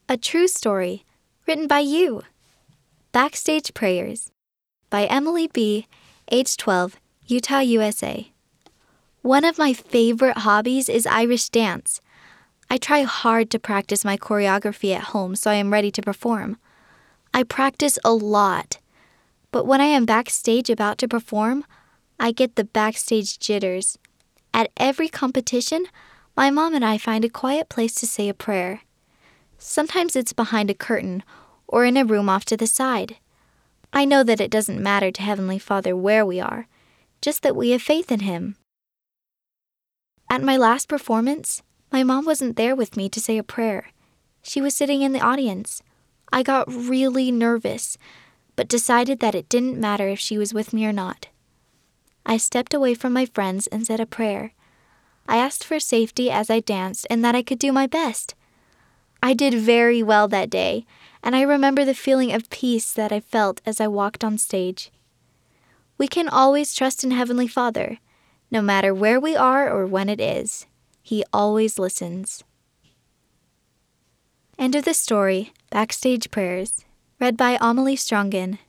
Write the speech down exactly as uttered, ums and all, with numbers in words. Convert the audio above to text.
A true story, written by you. Backstage Prayers by Emily B., age twelve, Utah, U S A. One of my favorite hobbies is Irish dance. I try hard to practice my choreography at home so I am ready to perform. I practice a lot, but when I am backstage about to perform, I get the backstage jitters. At every competition, my mom and I find a quiet place to say a prayer. Sometimes it's behind a curtain or in a room off to the side. I know that it doesn't matter to Heavenly Father where we are, just that we have faith in Him. At my last performance, my mom wasn't there with me to say a prayer. She was sitting in the audience. I got really nervous, but decided that it didn't matter if she was with me or not. I stepped away from my friends and said a prayer. I asked for safety as I danced and that I could do my best. I did very well that day, and I remember the feeling of peace that I felt as I walked on stage. We can always trust in Heavenly Father, no matter where we are or when it is. He always listens. End of the story, Backstage Prayers, read by Amelie Strongen.